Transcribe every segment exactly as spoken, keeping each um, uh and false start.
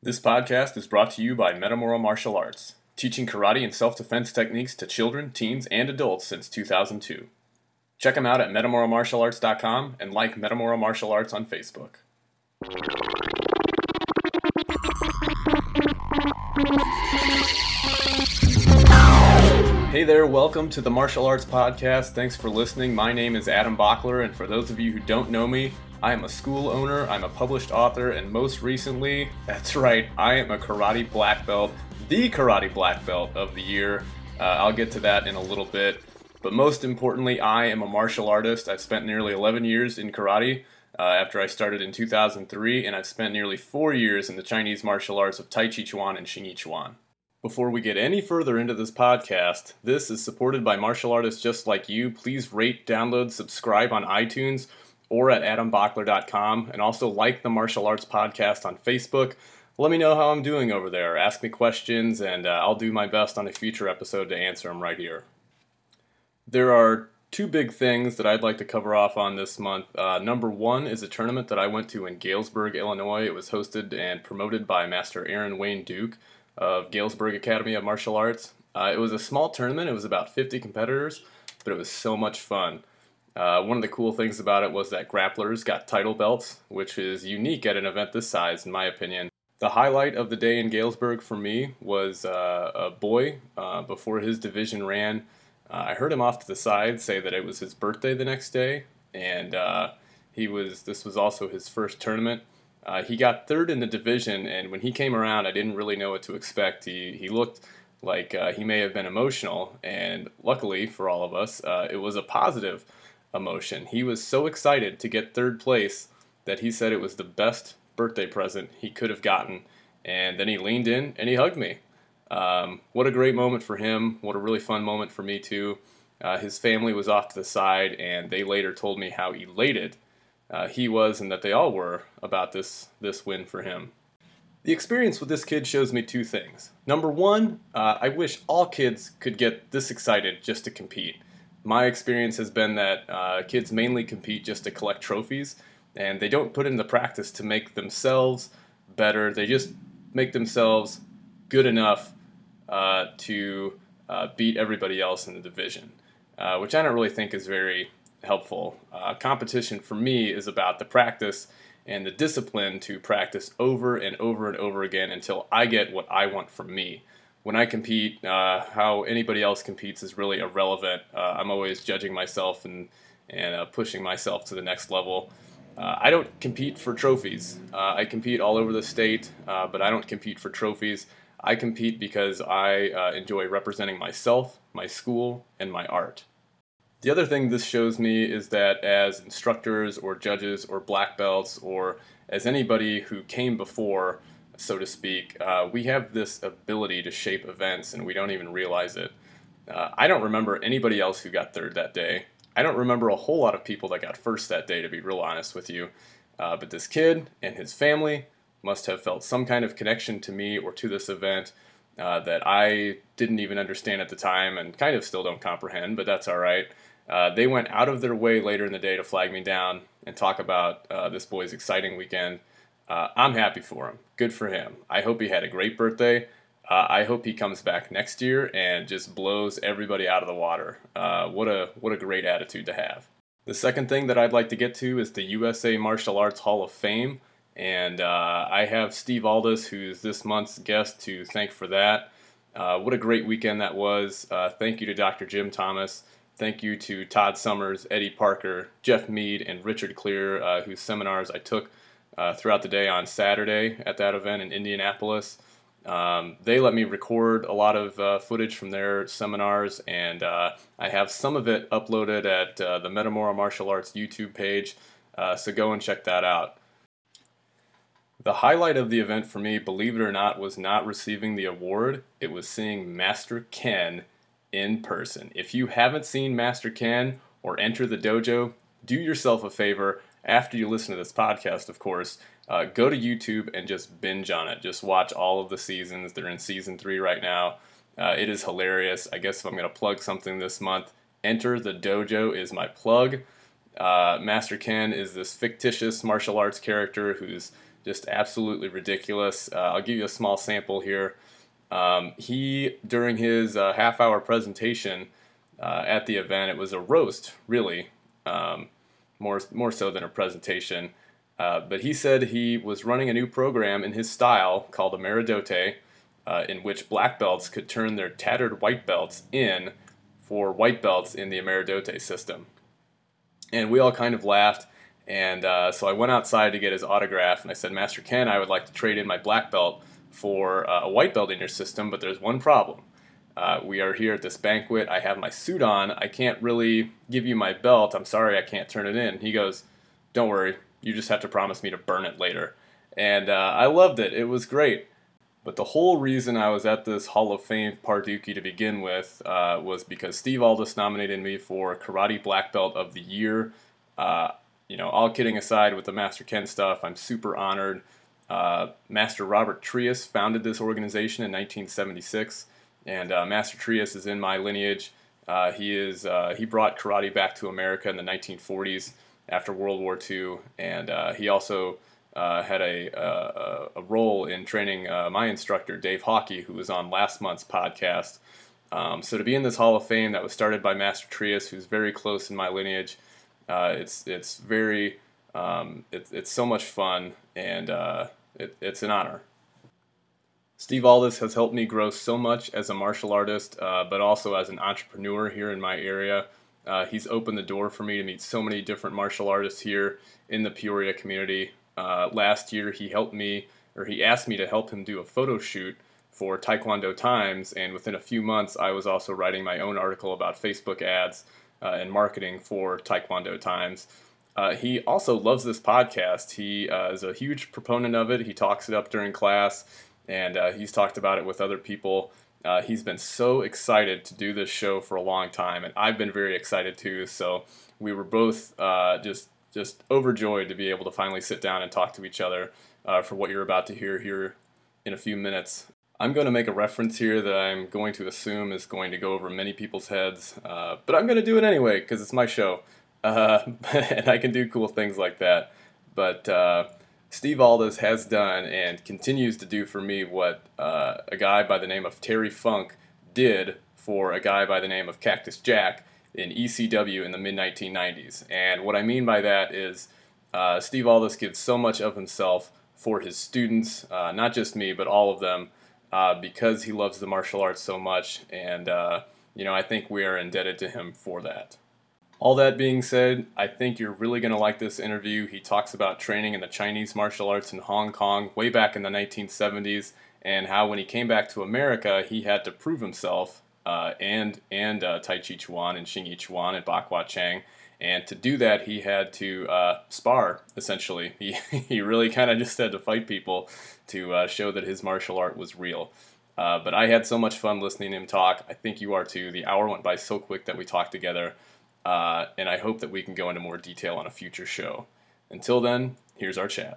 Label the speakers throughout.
Speaker 1: This podcast is brought to you by Metamora Martial Arts, teaching karate and self-defense techniques to children, teens, and adults since two thousand two. Check them out at metamora martial arts dot com and like Metamora Martial Arts on Facebook. Hey there, welcome to the Martial Arts Podcast. Thanks for listening. My name is Adam Bockler, and for those of you who don't know me, I am a school owner, I'm a published author, and most recently, that's right, I am a karate black belt, the karate black belt of the year. Uh, I'll get to that in a little bit. But most importantly, I am a martial artist. I've spent nearly eleven years in karate uh, after I started in two thousand three, and I've spent nearly four years in the Chinese martial arts of Tai Chi Chuan and Xing Yi Chuan. Before we get any further into this podcast, this is supported by martial artists just like you. Please rate, download, subscribe on iTunes or at adam bockler dot com, and also like the Martial Arts Podcast on Facebook. Let me know how I'm doing over there. Ask me questions, and uh, I'll do my best on a future episode to answer them right here. There are two big things that I'd like to cover off on this month. Uh, number one is a tournament that I went to in Galesburg, Illinois. It was hosted and promoted by Master Aaron Wayne Duke of Galesburg Academy of Martial Arts. Uh, it was a small tournament. It was about fifty competitors, but it was so much fun. Uh, one of the cool things about it was that grapplers got title belts, which is unique at an event this size, in my opinion. The highlight of the day in Galesburg for me was uh, a boy, uh, before his division ran, uh, I heard him off to the side say that it was his birthday the next day, and uh, he was. this was also his first tournament. Uh, he got third in the division, and when he came around, I didn't really know what to expect. He, he looked like uh, he may have been emotional, and luckily for all of us, uh, it was a positive emotion. He was so excited to get third place that he said it was the best birthday present he could have gotten, and then he leaned in and he hugged me. Um, what a great moment for him. What a really fun moment for me too. Uh, his family was off to the side, and they later told me how elated uh, he was and that they all were about this this win for him. The experience with this kid shows me two things. Number one, uh, I wish all kids could get this excited just to compete. My experience has been that uh, kids mainly compete just to collect trophies, and they don't put into practice to make themselves better. They just make themselves good enough uh, to uh, beat everybody else in the division, uh, which I don't really think is very helpful. Uh, competition for me is about the practice and the discipline to practice over and over and over again until I get what I want from me. When I compete, uh, how anybody else competes is really irrelevant. Uh, I'm always judging myself and, and uh, pushing myself to the next level. Uh, I don't compete for trophies. Uh, I compete all over the state, uh, but I don't compete for trophies. I compete because I uh, enjoy representing myself, my school, and my art. The other thing this shows me is that as instructors or judges or black belts or as anybody who came before, so to speak, uh, we have this ability to shape events, and we don't even realize it. Uh, I don't remember anybody else who got third that day. I don't remember a whole lot of people that got first that day, to be real honest with you. Uh, but this kid and his family must have felt some kind of connection to me or to this event uh, that I didn't even understand at the time and kind of still don't comprehend, but that's all right. Uh, they went out of their way later in the day to flag me down and talk about uh, this boy's exciting weekend. Uh, I'm happy for him. Good for him. I hope he had a great birthday. Uh, I hope he comes back next year and just blows everybody out of the water. Uh, what a what a great attitude to have. The second thing that I'd like to get to is the U S A Martial Arts Hall of Fame. And uh, I have Steve Aldous, who's this month's guest, to thank for that. Uh, what a great weekend that was. Uh, thank you to Doctor Jim Thomas. Thank you to Todd Summers, Eddie Parker, Jeff Mead, and Richard Clear, uh, whose seminars I took Uh, throughout the day on Saturday at that event in Indianapolis. Um, they let me record a lot of uh, footage from their seminars, and uh, I have some of it uploaded at uh, the Metamora Martial Arts YouTube page, uh, so go and check that out. The highlight of the event for me, believe it or not, was not receiving the award. It was seeing Master Ken in person. If you haven't seen Master Ken or enter the dojo, do yourself a favor. After you listen to this podcast, of course, uh, go to YouTube and just binge on it. Just watch all of the seasons. They're in season three right now. Uh, it is hilarious. I guess if I'm going to plug something this month, Enter the Dojo is my plug. Uh, Master Ken is this fictitious martial arts character who's just absolutely ridiculous. Uh, I'll give you a small sample here. Um, he, during his uh, half-hour presentation uh, at the event, it was a roast, really, um, more more so than a presentation. Uh, but he said he was running a new program in his style called Ameridote, uh, in which black belts could turn their tattered white belts in for white belts in the Ameridote system. And we all kind of laughed, and uh, so I went outside to get his autograph, and I said, Master Ken, I would like to trade in my black belt for uh, a white belt in your system, but there's one problem. Uh, we are here at this banquet. I have my suit on. I can't really give you my belt. I'm sorry, I can't turn it in. He goes, don't worry. You just have to promise me to burn it later. And uh, I loved it. It was great. But the whole reason I was at this Hall of Fame Pardookie to begin with uh, was because Steve Aldous nominated me for Karate Black Belt of the Year. Uh, you know, all kidding aside with the Master Ken stuff, I'm super honored. Uh, Master Robert Trias founded this organization in nineteen seventy-six, and uh, Master Trias is in my lineage. Uh, he is uh, he brought karate back to America in the nineteen forties after World War Two, and uh, he also uh, had a, a a role in training uh, my instructor Dave Hawkey, who was on last month's podcast. Um, so to be in this Hall of Fame that was started by Master Trias, who's very close in my lineage, uh, it's it's very um, it's it's so much fun, and uh, it, it's an honor. Steve Aldous has helped me grow so much as a martial artist, uh, but also as an entrepreneur here in my area. Uh, he's opened the door for me to meet so many different martial artists here in the Peoria community. Uh, last year, he helped me, or he asked me to help him do a photo shoot for Taekwondo Times, and within a few months, I was also writing my own article about Facebook ads uh, and marketing for Taekwondo Times. Uh, he also loves this podcast. He uh, is a huge proponent of it. He talks it up during class, and uh, he's talked about it with other people. Uh, he's been so excited to do this show for a long time, and I've been very excited too. So we were both uh, just just overjoyed to be able to finally sit down and talk to each other uh, for what you're about to hear here in a few minutes. I'm going to make a reference here that I'm going to assume is going to go over many people's heads, uh, but I'm going to do it anyway because it's my show, uh, and I can do cool things like that. But uh, Steve Aldous has done and continues to do for me what uh, a guy by the name of Terry Funk did for a guy by the name of Cactus Jack in E C W in the mid nineteen nineties. And what I mean by that is uh, Steve Aldous gives so much of himself for his students, uh, not just me, but all of them, uh, because he loves the martial arts so much. And, uh, you know, I think we are indebted to him for that. All that being said, I think you're really going to like this interview. He talks about training in the Chinese martial arts in Hong Kong way back in the nineteen seventies, and how when he came back to America, he had to prove himself, uh, and and uh, Tai Chi Chuan and Xing Yi Chuan and Bak Hua Chang. And to do that, he had to uh, spar, essentially. He, he really kind of just had to fight people to uh, show that his martial art was real. Uh, but I had so much fun listening to him talk. I think you are too. The hour went by so quick that we talked together. Uh, and I hope that we can go into more detail on a future show. Until then, here's our chat.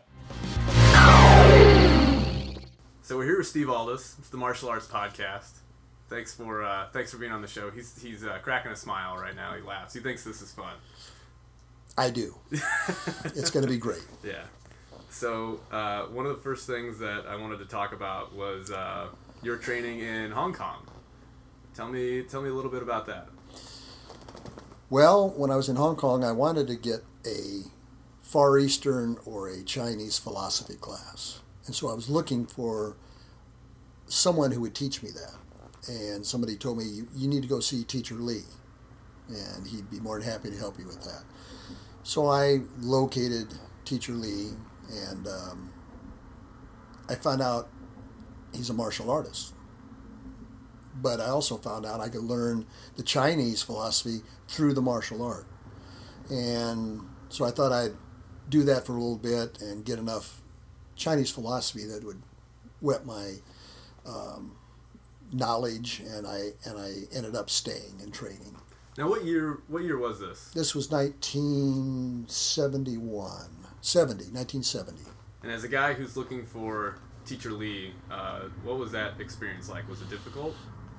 Speaker 1: So we're here with Steve Aldous. It's the Martial Arts Podcast. Thanks for uh, thanks for being on the show. He's he's uh, cracking a smile right now. He laughs. He thinks this is fun.
Speaker 2: I do. It's going to be great.
Speaker 1: Yeah. So uh, one of the first things that I wanted to talk about was uh, your training in Hong Kong. Tell me tell me a little bit about that.
Speaker 2: Well, when I was in Hong Kong, I wanted to get a Far Eastern or a Chinese philosophy class. And so I was looking for someone who would teach me that. And somebody told me, you, you need to go see Teacher Lee, and he'd be more than happy to help you with that. So I located Teacher Lee, and um, I found out he's a martial artist. But I also found out I could learn the Chinese philosophy through the martial art. And so I thought I'd do that for a little bit and get enough Chinese philosophy that would whet my um, knowledge, and I and I ended up staying and training.
Speaker 1: Now, what year what year was this?
Speaker 2: This was nineteen seventy-one. seventy, nineteen seventy.
Speaker 1: And as a guy who's looking for Teacher Lee, uh, what was that experience like? Was it difficult?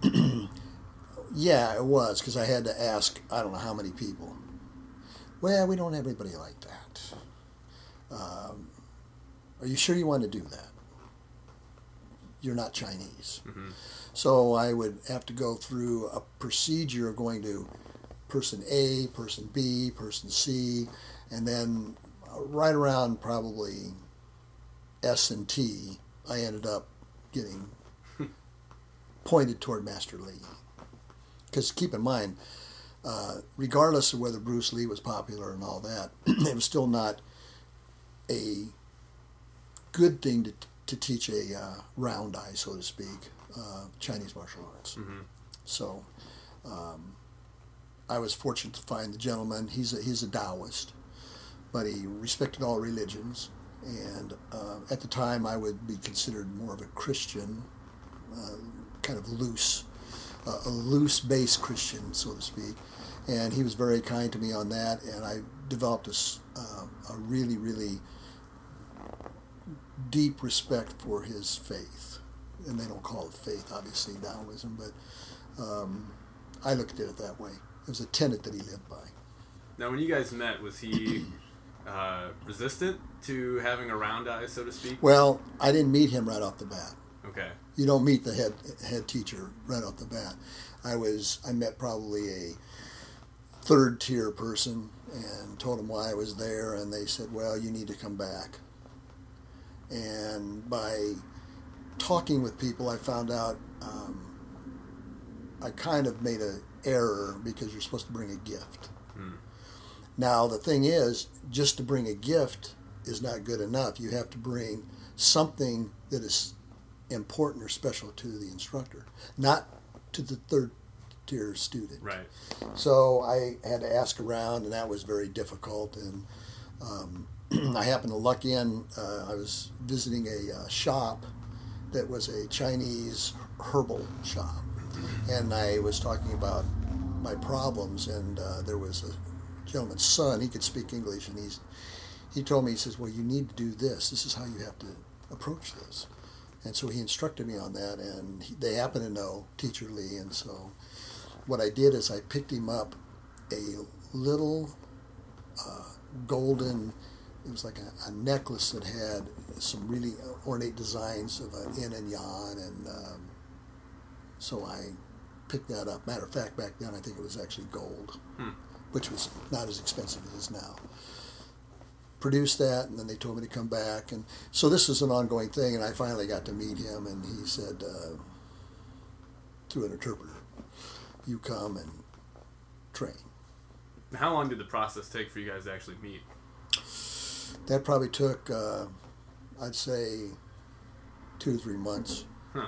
Speaker 2: Yeah, it was, because I had to ask, I don't know how many people. Well, we don't have everybody like that. Um, are you sure you want to do that? You're not Chinese.
Speaker 1: Mm-hmm.
Speaker 2: So I would have to go through a procedure of going to person A, person B, person C, and then right around probably S and T, I ended up getting pointed toward Master Lee. Because keep in mind, uh, regardless of whether Bruce Lee was popular and all that, it was still not a good thing to to teach a uh, round eye, so to speak, uh, Chinese martial arts.
Speaker 1: Mm-hmm.
Speaker 2: So um, I was fortunate to find the gentleman. He's a, he's a Taoist, but he respected all religions. And uh, at the time, I would be considered more of a Christian, uh, kind of loose, uh, a loose-based Christian, so to speak. And he was very kind to me on that, and I developed a, s- uh, a really, really deep respect for his faith. And they don't call it faith, obviously, Taoism, but um, I looked at it that way. It was a tenet that he lived by.
Speaker 1: Now, when you guys met, was he uh, resistant to having a round eye, so to speak?
Speaker 2: Well, I didn't meet him right off the bat.
Speaker 1: Okay.
Speaker 2: You don't meet the head head teacher right off the bat. I was I met probably a third tier person and told them why I was there, and they said, well, you need to come back. And by talking with people, I found out um, I kind of made an error because you're supposed to bring a gift.
Speaker 1: Hmm.
Speaker 2: Now, the thing is, just to bring a gift is not good enough. You have to bring something that is important or special to the instructor, not to the third tier student.
Speaker 1: Right.
Speaker 2: So I had to ask around, and that was very difficult. And um, I happened to luck in. Uh, I was visiting a uh, shop that was a Chinese herbal shop, and I was talking about my problems. And uh, there was a gentleman's son. He could speak English, and he's he told me, he says, "Well, you need to do this. This is how you have to approach this." And so he instructed me on that, and he, they happen to know Teacher Lee, and so what I did is I picked him up a little uh, golden, it was like a, a necklace that had some really ornate designs of an yin and yang, and um, so I picked that up. Matter of fact, back then I think it was actually gold,
Speaker 1: Hmm.
Speaker 2: which was not as expensive as it is now. Produced that, and then they told me to come back, and so this is an ongoing thing. And I finally got to meet him, and he said, uh, through an interpreter, "You come and train."
Speaker 1: How long did the process take for you guys to actually meet?
Speaker 2: That probably took, uh, I'd say, two to three months.
Speaker 1: Huh.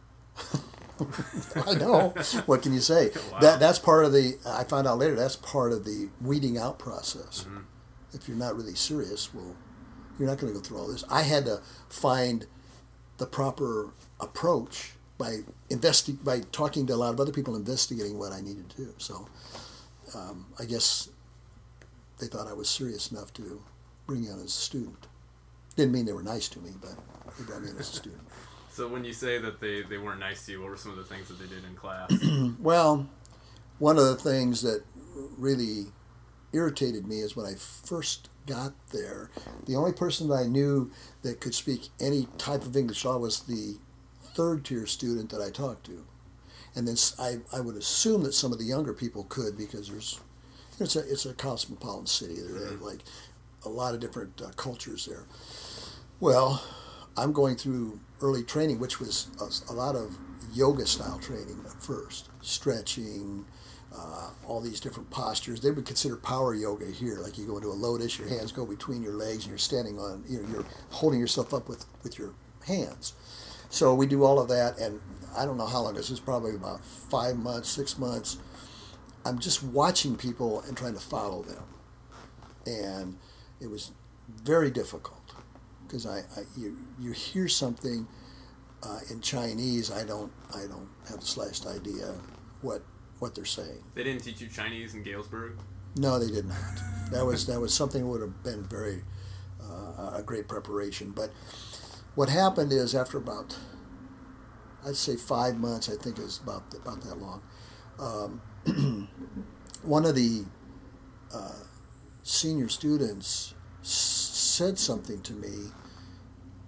Speaker 2: I know. What can you say?
Speaker 1: Wow.
Speaker 2: That that's part of the. I found out later that's part of the weeding out process.
Speaker 1: Mm-hmm.
Speaker 2: If you're not really serious, well, you're not going to go through all this. I had to find the proper approach by investi- by talking to a lot of other people, investigating what I needed to do. So um, I guess they thought I was serious enough to bring me on as a student. Didn't mean they were nice to me, but they brought me in as a student.
Speaker 1: So when you say that they, they weren't nice to you, what were some of the things that they did in class?
Speaker 2: Well, one of the things that really irritated me is when I first got there, the only person that I knew that could speak any type of English at all was the third tier student that I talked to. And then I, I would assume that some of the younger people could, because there's it's a it's a cosmopolitan city. There are like a lot of different uh, cultures there. Well, I'm going through early training, which was a, a lot of yoga style training at first, stretching, uh, all these different postures. They would consider power yoga here, like you go into a lotus, your hands go between your legs, and you're standing on, you know, you're holding yourself up with, with your hands. So we do all of that, and I don't know how long, this is probably about five months, six months. I'm just watching people and trying to follow them. And it was very difficult, because I, I you you hear something uh, in Chinese, I don't I don't have the slightest idea what what they're saying.
Speaker 1: They didn't teach you Chinese in Galesburg?
Speaker 2: No, they did not. That was that was something that would have been very uh, a great preparation. But what happened is, after about, I'd say five months, I think is about about that long. Um, one of the uh, senior students s- said something to me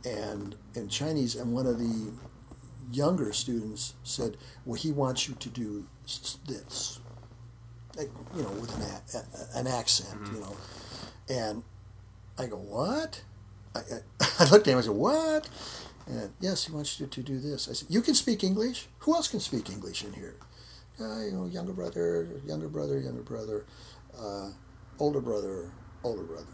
Speaker 2: and in Chinese, and one of the younger students said, well, he wants you to do this, like, you know, with an, a, an accent, mm-hmm. you know. And I go, what? I, I, I looked at him and I said, what? And, yes, he wants you to do this. I said, you can speak English? Who else can speak English in here? Uh, you know, younger brother, younger brother, younger brother, uh, older brother, older brother.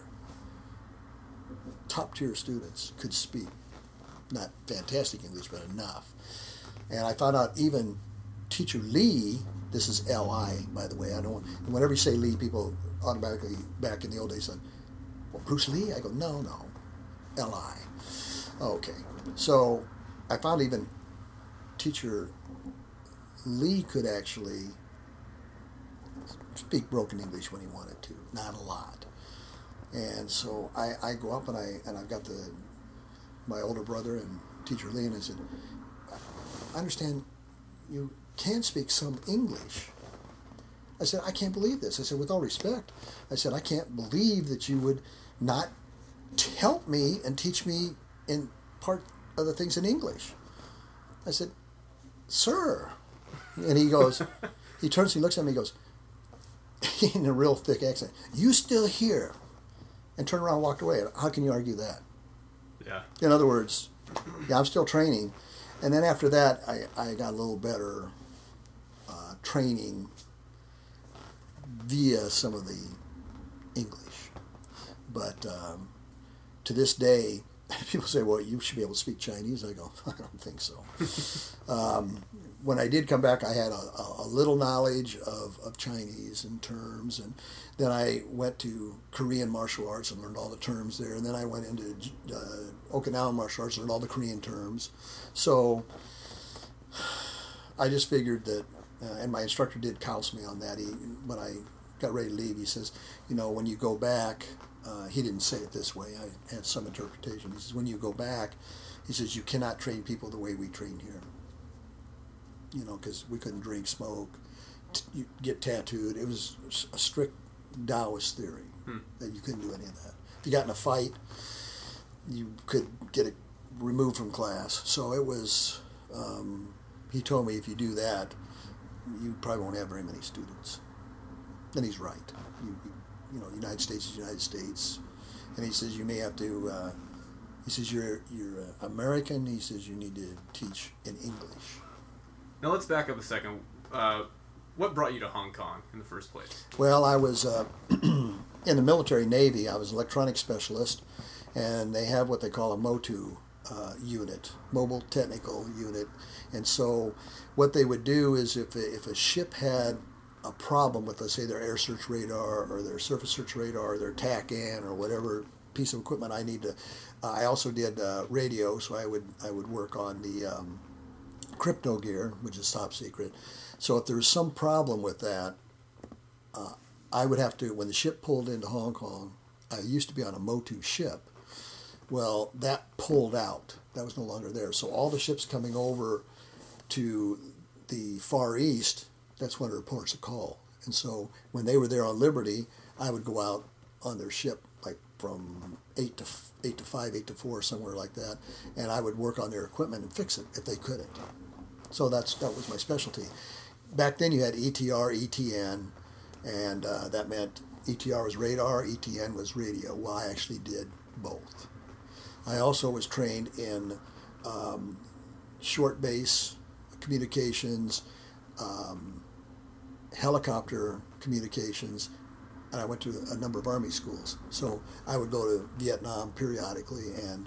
Speaker 2: Top tier students could speak, not fantastic English, but enough. And I found out even Teacher Lee, this is L I, by the way. I don't. Whenever you say Lee, people automatically, back in the old days, said, well, Bruce Lee? I go, no, no, L I. Okay. So I found even Teacher Lee could actually speak broken English when he wanted to, not a lot. And so I, I go up and I and I've got the my older brother and Teacher Lee, and I said, I understand you can speak some English. I said, I can't believe this. I said, with all respect, I said, I can't believe that you would not help me and teach me in part of the things in English. I said, sir. And he goes, he turns, he looks at me, he goes, in a real thick accent, you still here? And turned around and walked away. How can you argue that?
Speaker 1: Yeah.
Speaker 2: In other words, yeah, I'm still training. And then after that, I, I got a little better uh, training via some of the English. But um, to this day, people say, well, you should be able to speak Chinese. I go, I don't think so. um, when I did come back, I had a, a, a little knowledge of, of Chinese and terms. And then I went to Korean martial arts and learned all the terms there. And then I went into uh, Okinawan martial arts and learned all the Korean terms. So I just figured that, uh, and my instructor did counsel me on that. He, when I got ready to leave, he says, you know, when you go back, uh, he didn't say it this way. I had some interpretation. He says, when you go back, he says, you cannot train people the way we train here. You know, because we couldn't drink, smoke, t- get tattooed. It was a strict Taoist theory hmm. that you couldn't do any of that. If you got in a fight, you could get it removed from class. So it was, um, he told me if you do that, you probably won't have very many students. And he's right. You, you, you know, United States is United States. And he says you may have to, uh, he says you're, you're uh, American. He says you need to teach in English.
Speaker 1: Now let's back up a second. Uh, what brought you to Hong Kong in the first place?
Speaker 2: Well, I was uh, in the military Navy. I was an electronics specialist, and they have what they call a MOTU uh, unit, Mobile Technical Unit. And so what they would do is if a, if a ship had a problem with, let's say, their air search radar or their surface search radar or their T A C N or whatever piece of equipment I need to, uh, I also did uh, radio, so I would I would work on the um, crypto gear, which is top secret. So if there was some problem with that, uh, I would have to, when the ship pulled into Hong Kong, I used to be on a MOTU ship. Well, that pulled out. That was no longer there. So all the ships coming over to the Far East, that's when it reports a call. And so when they were there on Liberty, I would go out on their ship, like from eight to eight to five, eight to four, somewhere like that, and I would work on their equipment and fix it if they couldn't. So that's that was my specialty. Back then, you had E T R, E T N, and uh, that meant E T R was radar, E T N was radio. Well, I actually did both. I also was trained in um, short base communications, um, helicopter communications, and I went to a number of Army schools. So I would go to Vietnam periodically and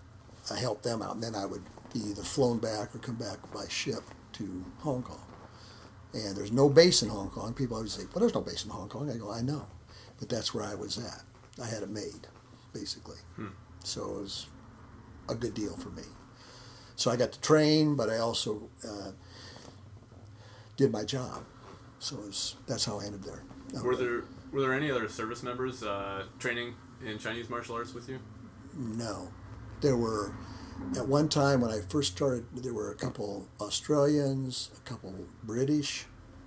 Speaker 2: I helped them out. And then I would be either flown back or come back by ship to Hong Kong. And there's no base in Hong Kong. People always say, well, there's no base in Hong Kong. I go, I know. But that's where I was at. I had it made, basically. Hmm. So it was a good deal for me. So I got to train, but I also uh, did my job. So it was, that's how I ended there.
Speaker 1: Were there were there any other service members uh, training in Chinese martial arts with you?
Speaker 2: No. There were, at one time when I first started, there were a couple Australians, a couple British,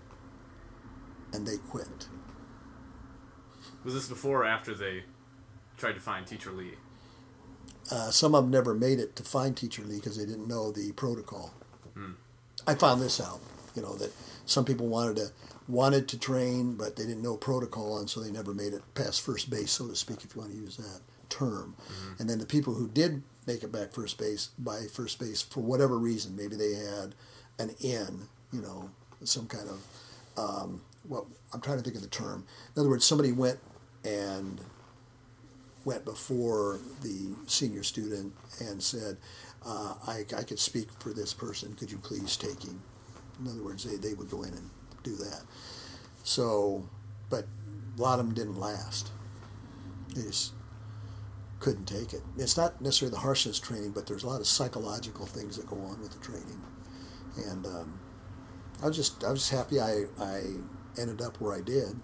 Speaker 2: and they quit.
Speaker 1: Was this before or after they tried to find Teacher Lee?
Speaker 2: Uh, some of them never made it to Fine Teacher League because they didn't know the protocol.
Speaker 1: Hmm.
Speaker 2: I found this out, you know, that some people wanted to wanted to train, but they didn't know protocol, and so they never made it past first base, so to speak, if you want to use that term. Mm-hmm. And then the people who did make it back first base by first base for whatever reason, maybe they had an N, you know, some kind of um, well, I'm trying to think of the term. In other words, somebody went and went before the senior student and said, uh, I, I could speak for this person. Could you please take him? In other words, they, they would go in and do that. So, but a lot of them didn't last. They just couldn't take it. It's not necessarily the harshness training, but there's a lot of psychological things that go on with the training. And um, I was just I was just happy I, I ended up where I did.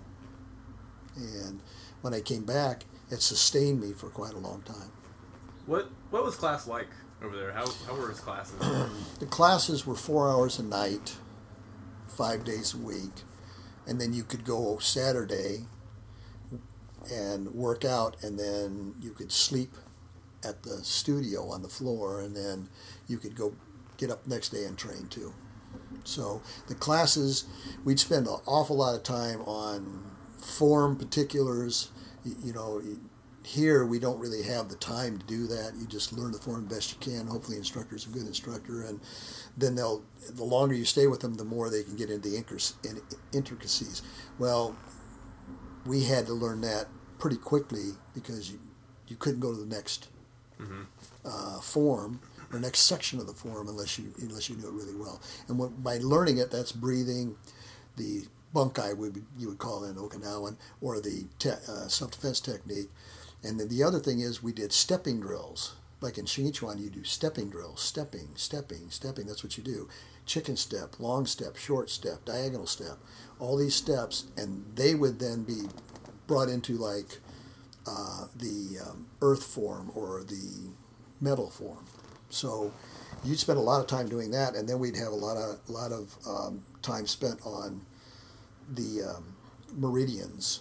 Speaker 2: And when I came back, it sustained me for quite a long time.
Speaker 1: What what was class like over there? How how were his classes?
Speaker 2: The classes were four hours a night, five days a week, and then you could go Saturday and work out, and then you could sleep at the studio on the floor, and then you could go get up next day and train too. So the classes, we'd spend an awful lot of time on form particulars. You, you know, here we don't really have the time to do that. You just learn the form best you can. Hopefully the instructor's a good instructor, and then they'll, the longer you stay with them, the more they can get into the intricacies. Well, we had to learn that pretty quickly because you, you couldn't go to the next mm-hmm. uh, form or next section of the form unless you unless you knew it really well. And when, by learning it, that's breathing, the bunkai would you would call it in Okinawan, or the te- uh, self-defense technique. And then the other thing is we did stepping drills. Like in Shinichuan, you do stepping drills, stepping, stepping, stepping. That's what you do. Chicken step, long step, short step, diagonal step. All these steps, and they would then be brought into like uh, the um, earth form or the metal form. So you'd spend a lot of time doing that, and then we'd have a lot of a lot of um, time spent on the um, meridians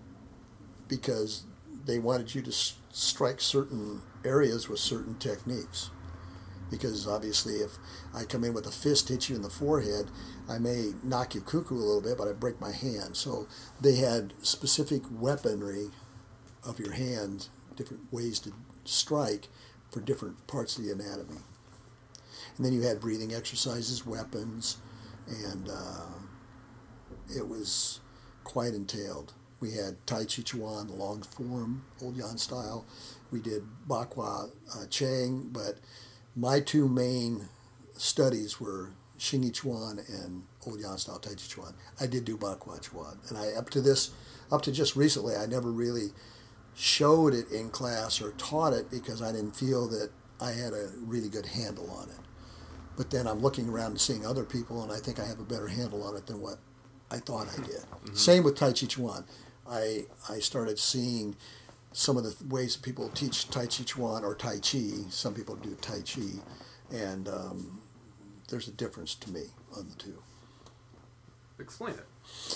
Speaker 2: because they wanted you to s- strike certain areas with certain techniques. Because obviously, if I come in with a fist, hit you in the forehead, I may knock you cuckoo a little bit, but I break my hand. So they had specific weaponry of your hand, different ways to strike for different parts of the anatomy. And then you had breathing exercises, weapons, and uh, it was quite entailed. We had Tai Chi Chuan, the long form, old Yan style. We did Bakwa uh, Chang, but my two main studies were Xingyi Chuan and old Yan style Tai Chi Chuan. I did do Bakwa Chuan, and I up to this, up to just recently, I never really showed it in class or taught it because I didn't feel that I had a really good handle on it. But then I'm looking around and seeing other people, and I think I have a better handle on it than what I thought I did. Mm-hmm. Same with Tai Chi Chuan. I I started seeing some of the ways people teach Tai Chi Chuan or Tai Chi. Some people do Tai Chi, and um, there's a difference to me on the two.
Speaker 1: Explain it.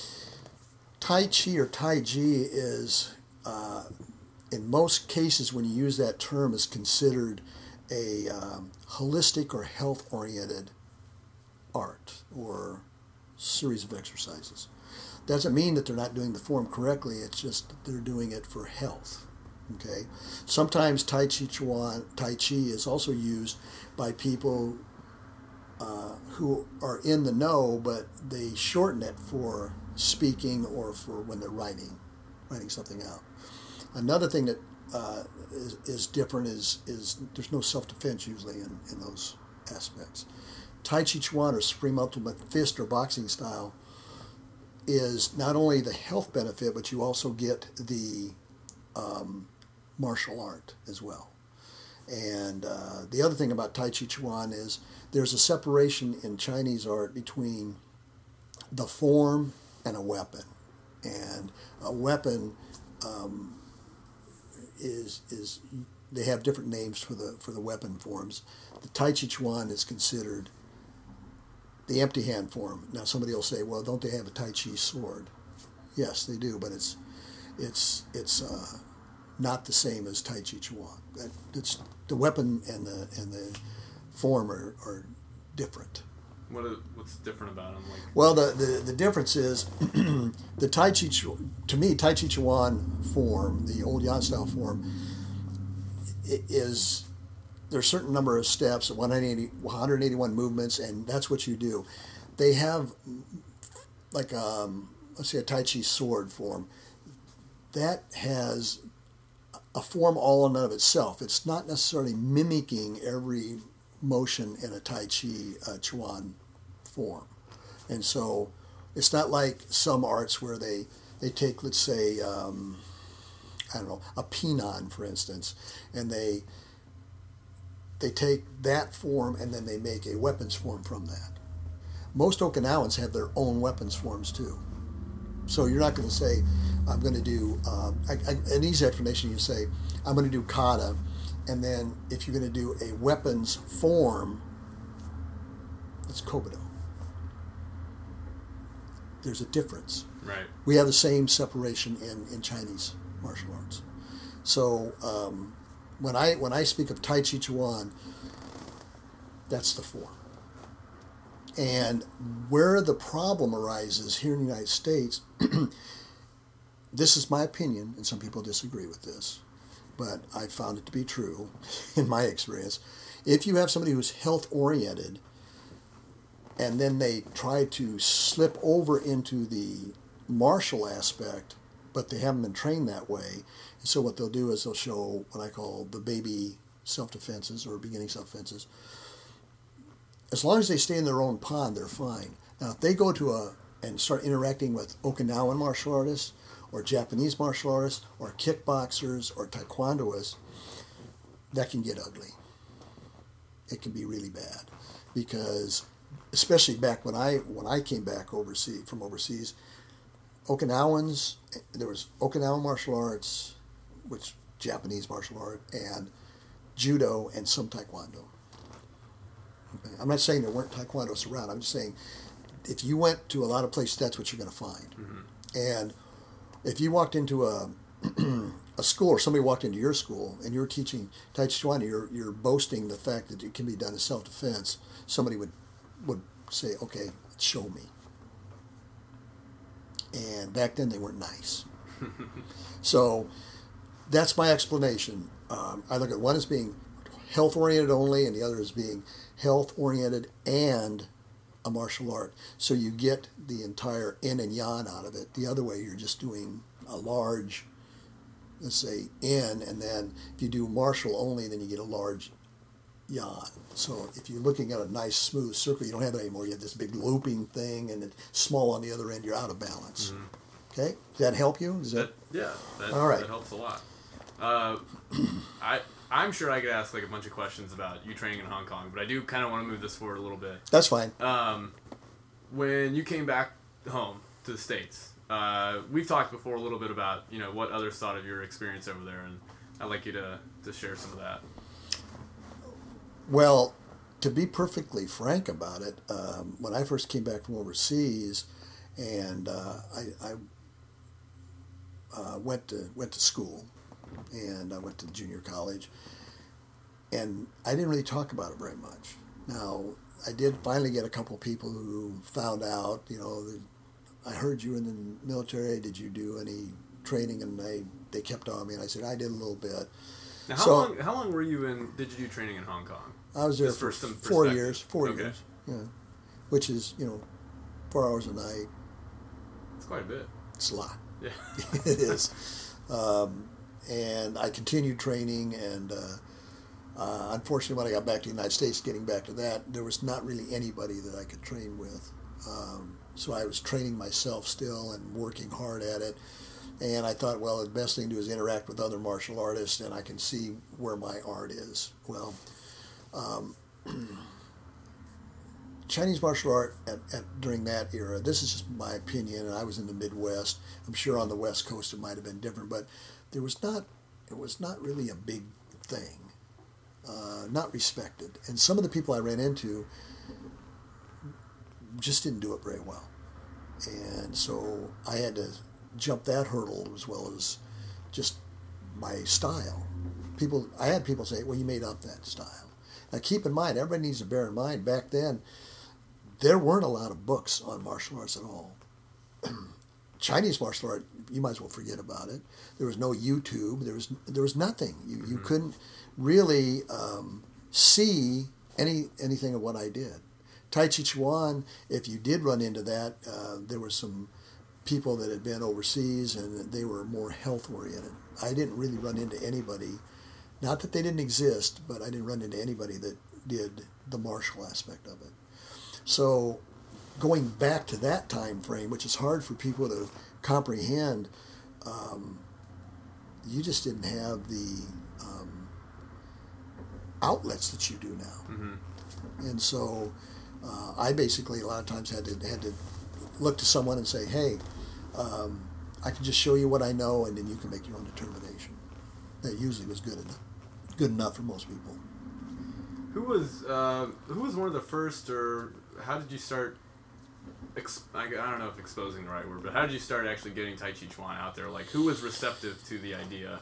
Speaker 2: Tai Chi or Tai Chi is, uh, in most cases, when you use that term, is considered a um, holistic or health-oriented art or series of exercises. Doesn't mean that they're not doing the form correctly. It's just that they're doing it for health. Okay. Sometimes Tai Chi Chuan, Tai Chi is also used by people uh, who are in the know, but they shorten it for speaking or for when they're writing, writing something out. Another thing that uh, is, is different is is there's no self-defense usually in, in those aspects. Tai Chi Chuan or Supreme Ultimate Fist or boxing style is not only the health benefit, but you also get the um, martial art as well. And uh, the other thing about Tai Chi Chuan is there's a separation in Chinese art between the form and a weapon. And a weapon um, is is they have different names for the for the weapon forms. The Tai Chi Chuan is considered the empty hand form. Now somebody will say, well, don't they have a Tai Chi sword? Yes, they do, but it's it's it's uh, not the same as Tai Chi Chuan. That, it's, the weapon and the and the form are, are different.
Speaker 1: What is, what's different about them? Like,
Speaker 2: well, the, the, the difference is the Tai Chi Chuan, to me, Tai Chi Chuan form, the old Yan style form, is there's a certain number of steps, one hundred eighty, one hundred eighty-one movements, and that's what you do. They have like um, let's say a Tai Chi sword form that has a form all in and of itself. It's not necessarily mimicking every motion in a Tai Chi uh, Chuan form. And so it's not like some arts where they, they take, let's say, um, I don't know, a Pinan, for instance, and they they take that form and then they make a weapons form from that. Most Okinawans have their own weapons forms too. So you're not going to say, I'm going to do, uh, I, I, an easy explanation, you say, I'm going to do kata, and then if you're going to do a weapons form, it's kobudo. There's a difference.
Speaker 1: Right.
Speaker 2: We have the same separation in, in Chinese martial arts. So um, when I when I speak of Tai Chi Chuan, that's the form. And where the problem arises here in the United States, this is my opinion, and some people disagree with this, but I found it to be true in my experience. If you have somebody who's health-oriented, and then they try to slip over into the martial aspect, but they haven't been trained that way, and so what they'll do is they'll show what I call the baby self-defenses or beginning self-defenses. As long as they stay in their own pond, they're fine. Now, if they go to a and start interacting with Okinawan martial artists or Japanese martial artists or kickboxers or taekwondoists, that can get ugly. It can be really bad because, especially back when I when I came back overseas from overseas, Okinawans, there was Okinawan martial arts, which Japanese martial art, and judo and some taekwondo. I'm not saying there weren't taekwondos around. I'm just saying if you went to a lot of places, that's what you're going to find. Mm-hmm. And if you walked into a a school or somebody walked into your school and you're teaching Tai Chi Chuan, you're, you're boasting the fact that it can be done as self-defense, somebody would, would say, okay, show me. And back then they weren't nice. So that's my explanation. Um, I look at one as being health-oriented only and the other as being health-oriented and a martial art. So you get the entire yin and yang out of it. The other way, you're just doing a large, let's say, yin, and then if you do martial only, then you get a large yang. So if you're looking at a nice, smooth circle, you don't have it anymore. You have this big looping thing, and it's small on the other end. You're out of balance. Mm-hmm. Okay? Does that help you? Does that,
Speaker 1: that, yeah, that,
Speaker 2: all right.
Speaker 1: That helps a lot. Uh, I... I'm sure I could ask like a bunch of questions about you training in Hong Kong, but I do kind of want to move this forward a little bit.
Speaker 2: That's fine.
Speaker 1: Um, when you came back home to the States, uh, we've talked before a little bit about you know what others thought of your experience over there, and I'd like you to, to share some of that.
Speaker 2: Well, to be perfectly frank about it, um, when I first came back from overseas, and uh, I, I uh, went to went to school. And I went to junior college, and I didn't really talk about it very much. Now, I did finally get a couple of people who found out, you know, I heard you in the military, did you do any training? And they, they kept on me, and I said, I did a little bit.
Speaker 1: Now, how,
Speaker 2: so,
Speaker 1: long, how long were you in, did you do training in Hong Kong?
Speaker 2: I was there
Speaker 1: Just
Speaker 2: for,
Speaker 1: for some
Speaker 2: four years, four
Speaker 1: okay.
Speaker 2: years, yeah, which is, you know, four hours a night.
Speaker 1: It's quite a bit.
Speaker 2: It's a lot.
Speaker 1: Yeah.
Speaker 2: It is. Um, And I continued training, and uh, uh, unfortunately, when I got back to the United States, getting back to that, there was not really anybody that I could train with. Um, so I was training myself still and working hard at it. And I thought, well, the best thing to do is interact with other martial artists, and I can see where my art is. Well, um, Chinese martial art at, at, during that era, this is just my opinion, and I was in the Midwest. I'm sure on the West Coast it might have been different, but there was not, it was not really a big thing, uh, not respected. And some of the people I ran into just didn't do it very well. And so I had to jump that hurdle as well as just my style. People, I had people say, "Well, you made up that style." Now, keep in mind, everybody needs to bear in mind, back then, there weren't a lot of books on martial arts at all. Chinese martial art, you might as well forget about it. There was no YouTube. There was there was nothing. You mm-hmm. you couldn't really um, see any anything of what I did. Tai Chi Chuan, if you did run into that, uh, there were some people that had been overseas and they were more health oriented. I didn't really run into anybody, not that they didn't exist, but I didn't run into anybody that did the martial aspect of it. So going back to that time frame, which is hard for people to comprehend, um, you just didn't have the um, outlets that you do now. Mm-hmm. And so uh, I basically a lot of times had to had to look to someone and say, hey, um, I can just show you what I know, and then you can make your own determination. That usually was good enough, good enough for most people.
Speaker 1: Who was uh, who was one of the first, or how did you start? Ex- I, I don't know if exposing the right word, but how did you start actually getting Tai Chi Chuan out there? Like, who was receptive to the idea?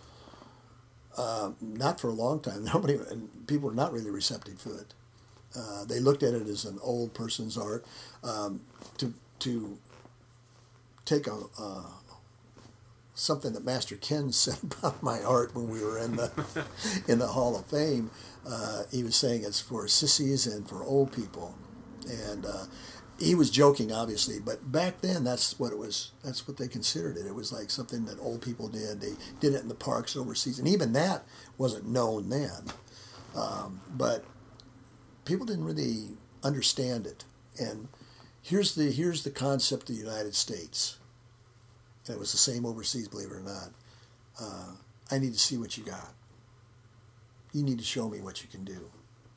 Speaker 2: Uh, not for a long time. Nobody, and people were not really receptive to it. Uh, they looked at it as an old person's art. Um, to to take a uh, something that Master Ken said about my art when we were in the in the Hall of Fame. Uh, he was saying it's for sissies and for old people, and uh, he was joking, obviously. But back then, that's what it was. That's what they considered it. It was like something that old people did. They did it in the parks overseas, and even that wasn't known then. Um, but people didn't really understand it. And here's the here's the concept of the United States. And it was the same overseas, believe it or not. Uh, I need to see what you got. You need to show me what you can do.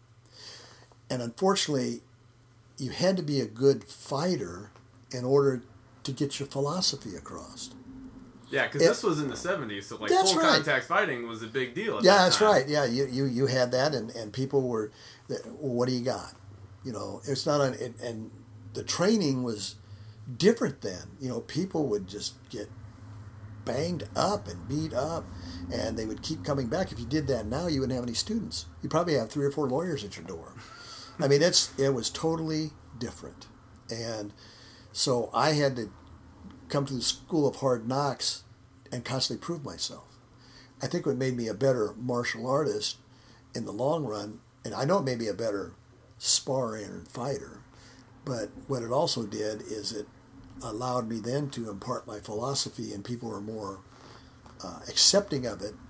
Speaker 2: And unfortunately, you had to be a good fighter in order to get your philosophy across.
Speaker 1: Yeah, because this was in the seventies, so like full
Speaker 2: right.
Speaker 1: contact fighting was a big deal at
Speaker 2: yeah,
Speaker 1: that
Speaker 2: that's
Speaker 1: time.
Speaker 2: right. Yeah, you, you, you had that, and, and people were, well, what do you got? You know, it's not, an, it, and the training was different then. You know, people would just get banged up and beat up, and they would keep coming back. If you did that now, you wouldn't have any students. You'd probably have three or four lawyers at your door. I mean, it's it was totally different. And so I had to come to the School of Hard Knocks and constantly prove myself. I think what made me a better martial artist in the long run, and I know it made me a better sparrer and fighter, but what it also did is it allowed me then to impart my philosophy, and people were more uh, accepting of it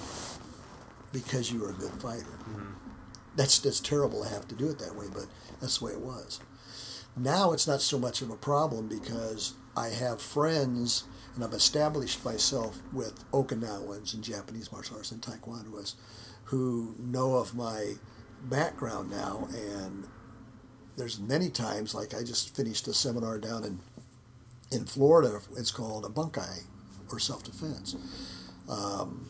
Speaker 2: because you were a good fighter. Mm-hmm. That's that's terrible to have to do it that way, but that's the way it was. Now it's not so much of a problem because I have friends, and I've established myself with Okinawans and Japanese martial arts and Taekwondoists who know of my background now, and there's many times, like I just finished a seminar down in in Florida. It's called a bunkai, or self-defense. Um,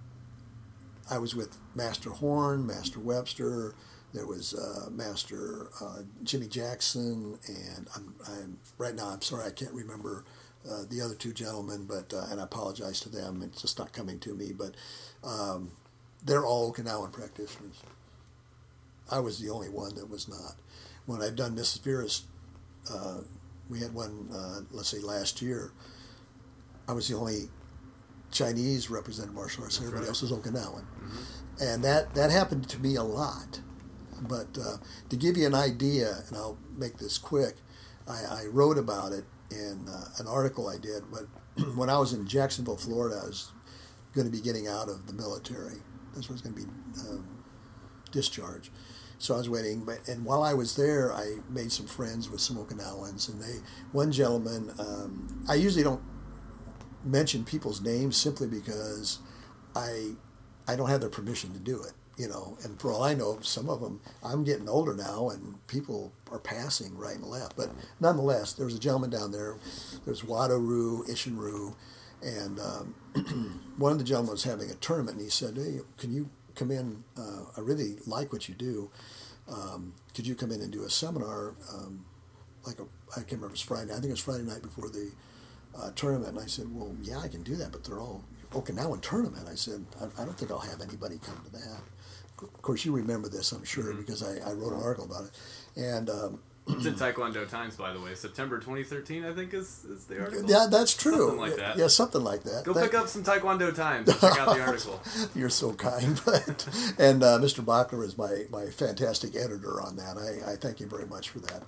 Speaker 2: I was with Master Horn, Master Webster. There was uh, Master uh, Jimmy Jackson, and I'm, I'm right now. I'm sorry, I can't remember uh, the other two gentlemen, but uh, and I apologize to them. It's just not coming to me. But um, they're all Okinawan practitioners. I was the only one that was not. When I'd done Missus Vera's, uh, we had one, uh, let's say last year, I was the only Chinese represented martial arts. Everybody right. else was Okinawan. Mm-hmm. And that, that happened to me a lot. But uh, to give you an idea, and I'll make this quick, I, I wrote about it in uh, an article I did. But when I was in Jacksonville, Florida, I was going to be getting out of the military. This was going to be um, discharged. So I was waiting, but and while I was there, I made some friends with some Okinawans, and they, one gentleman, um, I usually don't mention people's names simply because I, I don't have their permission to do it, you know. And for all I know, some of them, I'm getting older now, and people are passing right and left. But nonetheless, there was a gentleman down there. There's Wado-Ryu, Isshin-Ryu, and um, one of the gentlemen was having a tournament, and he said, "Hey, can you come in? Uh, I really like what you do. Um, could you come in and do a seminar? Um, like a, I can't remember, it was Friday. I think it was Friday night before the uh, tournament." And I said, "Well, yeah, I can do that, but they're all Okinawan tournament. I said, I, I don't think I'll have anybody come to that. Of course, you remember this, I'm sure, mm-hmm. because I, I wrote an article about it. And um,
Speaker 1: it's in Taekwondo Times, by the way. September twenty thirteen, I think, is, is the article.
Speaker 2: Yeah, that's true.
Speaker 1: Something like that.
Speaker 2: Yeah, something like that.
Speaker 1: Go
Speaker 2: that,
Speaker 1: pick up some Taekwondo Times and check out the article.
Speaker 2: You're so kind. But, and uh, Mister Bachler is my, my fantastic editor on that. I, I thank you very much for that.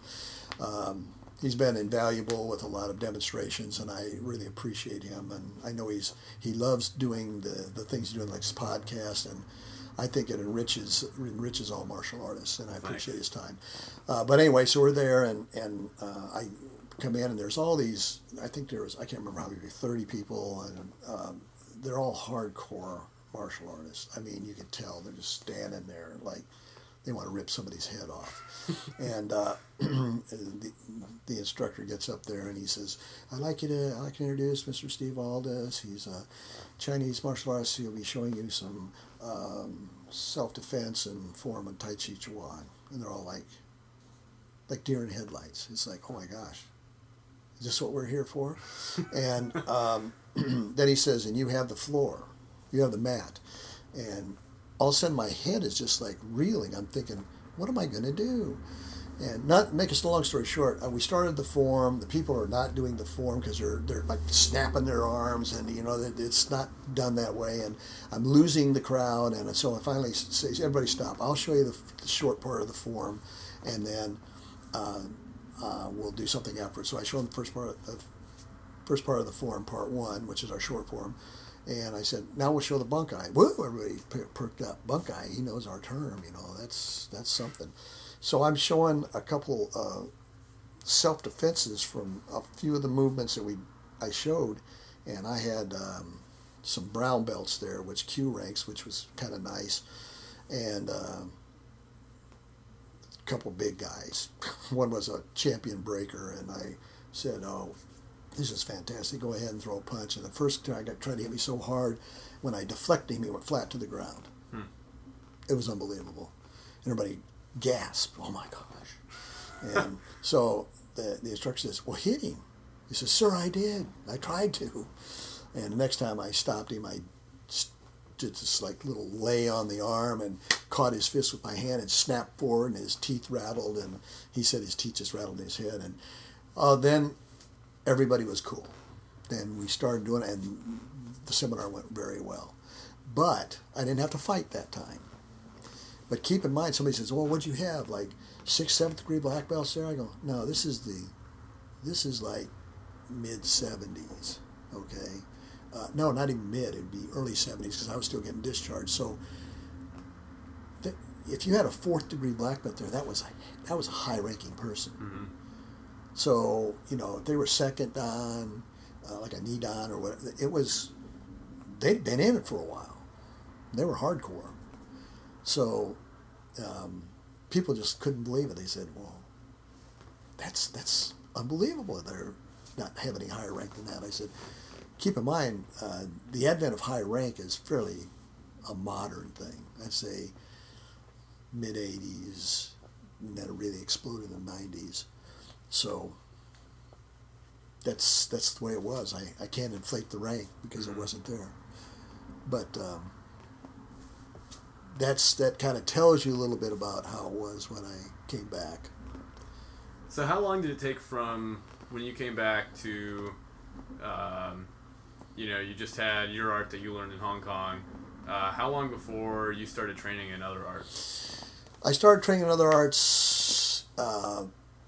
Speaker 2: Um, he's been invaluable with a lot of demonstrations, and I really appreciate him. And I know he's he loves doing the, the things he's doing, like his podcast, and I think it enriches enriches all martial artists, and I appreciate his time. Uh, but anyway, so we're there, and and uh, I come in, and there's all these. I think there was I can't remember how many, thirty people, and um, they're all hardcore martial artists. I mean, you could tell they're just standing there like they want to rip somebody's head off. and uh, the, the instructor gets up there and he says, "I'd like you to I'd like to introduce Mister Steve Aldis. He's a Chinese martial artist. He'll be showing you some." Um, self-defense and form and Tai Chi Chuan." And they're all like like deer in headlights. It's like, oh my gosh, is this what we're here for? And um, then he says, "And you have the floor, you have the mat." And all of a sudden my head is just like reeling. I'm thinking, what am I going to do? And not make a long story short, uh, we started the form. The people are not doing the form because they're they're like snapping their arms, and you know it's not done that way. And I'm losing the crowd, and so I finally say, "Everybody stop! I'll show you the, the short part of the form, and then uh, uh, we'll do something afterwards." So I show them the first part of the first part of the form, part one, which is our short form. And I said, "Now we'll show the bunkai." Woo! Everybody per- perked up. Bunkai, he knows our term. You know, that's that's something. So I'm showing a couple uh, self-defenses from a few of the movements that we I showed, and I had um, some brown belts there, which Q ranks, which was kind of nice, and uh, a couple big guys. One was a champion breaker, and I said, "Oh, this is fantastic. Go ahead and throw a punch." And the first time I got tried to hit me so hard, when I deflected him, he went flat to the ground. Hmm. It was unbelievable. Everybody gasped, "Oh my gosh." And so the, the instructor says, "Well, hit him." He says, "Sir, I did. I tried to." And the next time I stopped him, I did this like little lay on the arm and caught his fist with my hand and snapped forward, and his teeth rattled, and he said his teeth just rattled in his head. And uh, then everybody was cool. Then we started doing it, and the seminar went very well. But I didn't have to fight that time. But keep in mind, somebody says, "Well, what'd you have? Like sixth, seventh degree black belts there?" I go, "No, this is the, this is like mid seventies, okay? Uh, no, not even mid. It'd be early seventies because I was still getting discharged. So th- if you had a fourth degree black belt there, that was a, that was a high ranking person. Mm-hmm. So you know, if they were second dan, uh, like a knee dan or whatever, it was they'd been in it for a while. They were hardcore. So um, people just couldn't believe it. They said, "Well, that's that's unbelievable. They're not have any higher rank than that." I said, "Keep in mind, uh, the advent of high rank is fairly a modern thing. I'd say mid eighties, and then it really exploded in the nineties. So that's that's the way it was. I, I can't inflate the rank because it wasn't there. But um, that's that kind of tells you a little bit about how it was when I came back."
Speaker 1: So how long did it take from when you came back to, um, you know, you just had your art that you learned in Hong Kong. Uh, how long before you started training in other arts?
Speaker 2: I started training in other arts, uh,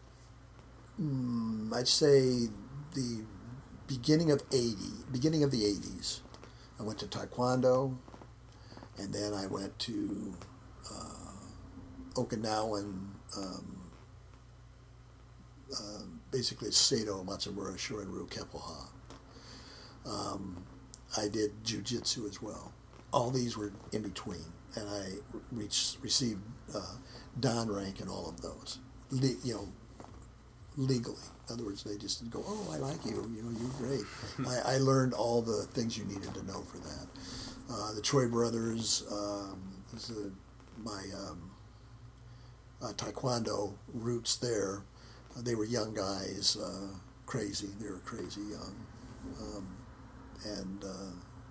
Speaker 2: I'd say the beginning of eighty, beginning of the eighties. I went to Taekwondo, and then I went to uh, Okinawan, um, uh, basically Seido, Matsumura, Shorin-ryu, Keppel-ha. Um, I did jiu-jitsu as well. All these were in between, and I reached, received uh, Dan rank in all of those, Le- you know, legally. In other words, they just go, "Oh, I like you, you know, you're great." I, I learned all the things you needed to know for that. Uh, the Choi brothers, um, this is my um, uh, Taekwondo roots there. Uh, they were young guys, uh, crazy. They were crazy young. Um, and uh,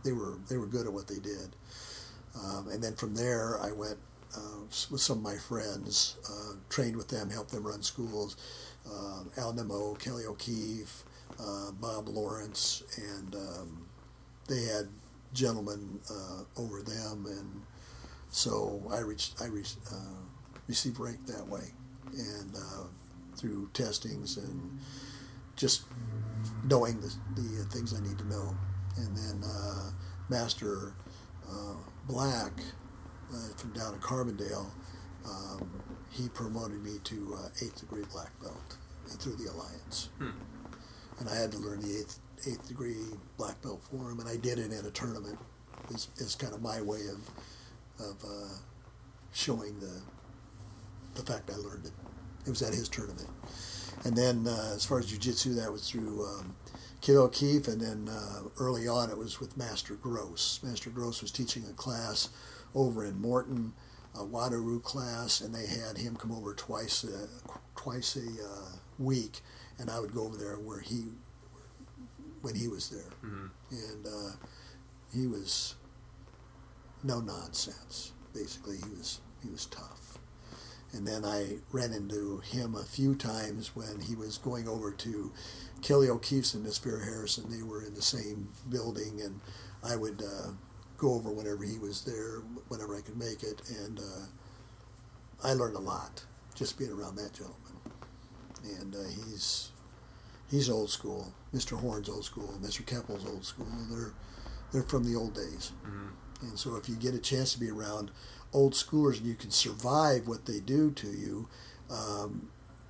Speaker 2: they were they were good at what they did. Um, and then from there, I went uh, with some of my friends, uh, trained with them, helped them run schools. Uh, Al Nemo, Kelly O'Keefe, uh, Bob Lawrence, and um, they had gentlemen uh, over them, and so I reached I reached, uh, received rank that way, and uh, through testings and just knowing the, the things I need to know, and then uh, Master uh, Black uh, from down in Carbondale, um, he promoted me to uh, eighth degree black belt through the Alliance,
Speaker 1: hmm.
Speaker 2: and I had to learn the eighth eighth degree black belt for him, and I did it in a tournament. Is is kind of my way of of uh, showing the the fact I learned it. It was at his tournament, and then uh, as far as jiu-jitsu, that was through um, Kelly O'Keefe, and then uh, early on it was with Master Gross. Master Gross was teaching a class over in Morton, a Waterloo class, and they had him come over twice a, twice a uh, week, and I would go over there where he when he was there,
Speaker 1: mm-hmm.
Speaker 2: and uh, he was no nonsense. Basically, he was he was tough. And then I ran into him a few times when he was going over to Kelly O'Keefe's and Miss Vera Harrison. They were in the same building, and I would uh, go over whenever he was there, whenever I could make it, and uh, I learned a lot just being around that gentleman. And uh, he's he's old school. Mister Horn's old school. Mister Keppel's old school. They're they're from the old days.
Speaker 1: Mm-hmm.
Speaker 2: And so if you get a chance to be around old schoolers and you can survive what they do to you, um,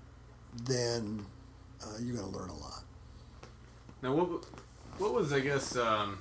Speaker 2: then uh, you're going to learn a lot.
Speaker 1: Now, what what was, I guess, um,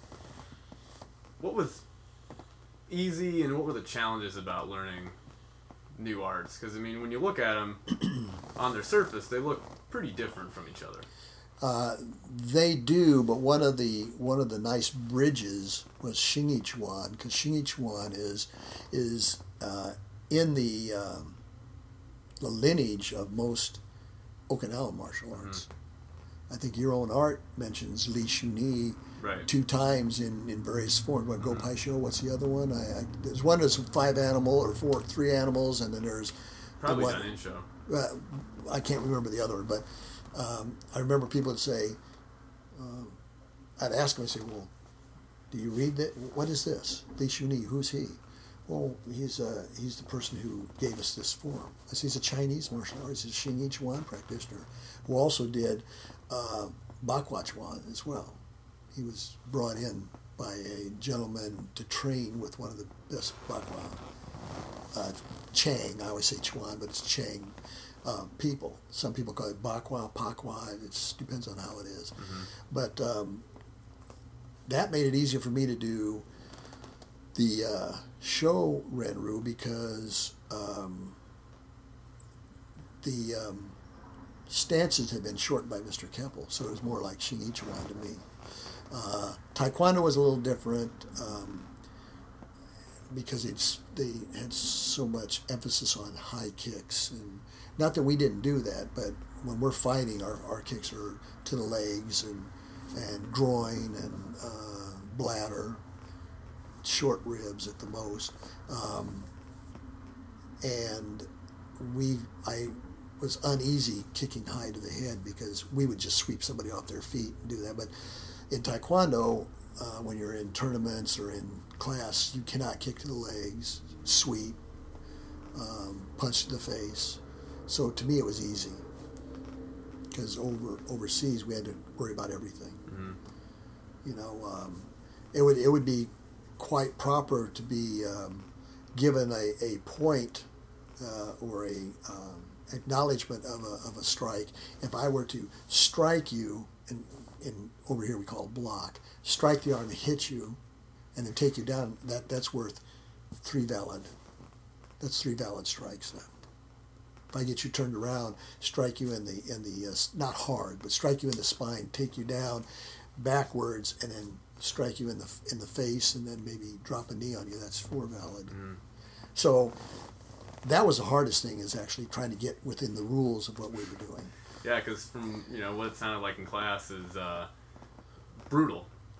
Speaker 1: what was easy and what were the challenges about learning new arts? Because, I mean, when you look at them on their surface, they look pretty different from each other.
Speaker 2: Uh, they do, but one of the one of the nice bridges was Xing Chuan, because Xing Chuan is is uh, in the um, the lineage of most Okinawa martial arts. Mm-hmm. I think your own art mentions Li Shuni
Speaker 1: right.
Speaker 2: two times in, in various forms. What mm-hmm. Go Pai Sho? What's the other one? I, I, there's one that's five animal or four three animals, and then there's
Speaker 1: probably
Speaker 2: the
Speaker 1: Done In Show.
Speaker 2: Uh, I can't remember the other one, but. Um, I remember people would say, uh, I'd ask them, I'd say, well, do you read that? What is this? Li Shuni, who's he? Well, he's uh, he's the person who gave us this form. I said, he's a Chinese martial artist. He's a Xing Chuan practitioner who also did uh, Bakwa Chuan as well. He was brought in by a gentleman to train with one of the best Bakwa, uh, Chang. I always say Chuan, but it's Chang. Uh, people. Some people call it Bakwa, Pakwa. It depends on how it is.
Speaker 1: Mm-hmm.
Speaker 2: But um, that made it easier for me to do the uh, show Renru because um, the um, stances had been shortened by Mister Keppel, so it was more like Xing Chuan to me. Uh, Taekwondo was a little different um, because it's they had so much emphasis on high kicks, and not that we didn't do that, but when we're fighting, our, our kicks are to the legs and and groin and uh, bladder, short ribs at the most, um, and we I was uneasy kicking high to the head because we would just sweep somebody off their feet and do that. But in Taekwondo, uh, when you're in tournaments or in class, you cannot kick to the legs, sweep, um, punch to the face. So to me, it was easy because over overseas we had to worry about everything.
Speaker 1: Mm-hmm.
Speaker 2: You know, um, it would it would be quite proper to be um, given a, a point uh, or a um, acknowledgement of a of a strike if I were to strike you, and in over here we call it block, strike the arm to hit you, and then take you down. That that's worth three valid. That's three valid strikes. Then. If I get you turned around, strike you in the in the uh, not hard, but strike you in the spine, take you down backwards, and then strike you in the in the face, and then maybe drop a knee on you. That's four valid.
Speaker 1: Mm-hmm.
Speaker 2: So that was the hardest thing, is actually trying to get within the rules of what we were doing.
Speaker 1: Yeah, because from you know what it sounded like in class is uh, brutal.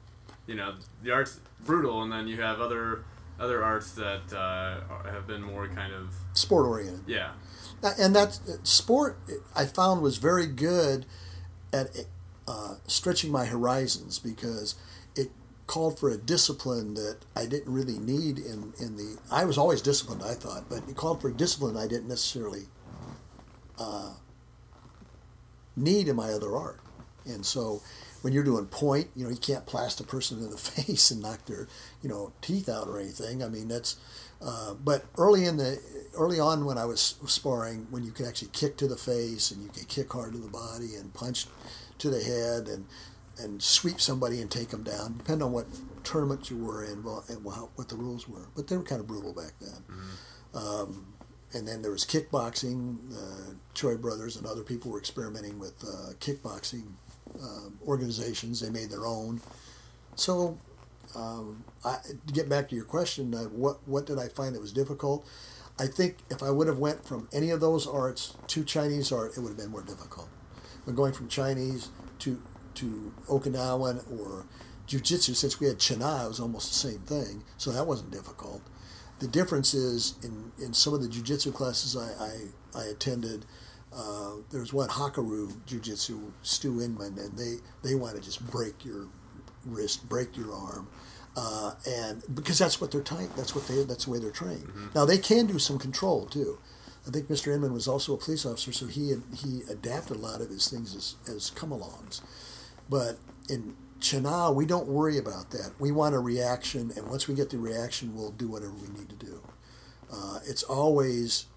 Speaker 1: you know, the art's brutal, and then you have other other arts that uh, have been more kind of
Speaker 2: sport oriented.
Speaker 1: Yeah,
Speaker 2: and that sport I found was very good at uh, stretching my horizons, because it called for a discipline that I didn't really need in, in the. I was always disciplined, I thought, but it called for a discipline I didn't necessarily uh, need in my other art. And so when you're doing point, you know, you can't blast a person in the face and knock their, you know, teeth out or anything. I mean, that's. Uh, but early in the early on when I was sparring, when you could actually kick to the face and you could kick hard to the body and punch to the head and and sweep somebody and take them down, depending on what tournament you were in and what the rules were. But they were kind of brutal back then. Mm-hmm. Um, and then there was kickboxing. Uh, Choi Brothers and other people were experimenting with uh, kickboxing uh, organizations. They made their own. So. Um, I, to get back to your question, uh, what what did I find that was difficult? I think if I would have went from any of those arts to Chinese art, it would have been more difficult. But going from Chinese to to Okinawan or Jiu-Jitsu, since we had China, it was almost the same thing, so that wasn't difficult. The difference is in, in some of the Jiu-Jitsu classes I, I, I attended, uh, there was one Hakaru Jiu-Jitsu, Stu Inman, and they, they want to just break your wrist, break your arm, uh, and because that's what they're trained. That's what they. That's the way they're trained. Mm-hmm. Now they can do some control too. I think Mister Inman was also a police officer, so he had, he adapted a lot of his things as as come-alongs. But in China, we don't worry about that. We want a reaction, and once we get the reaction, we'll do whatever we need to do. Uh, it's always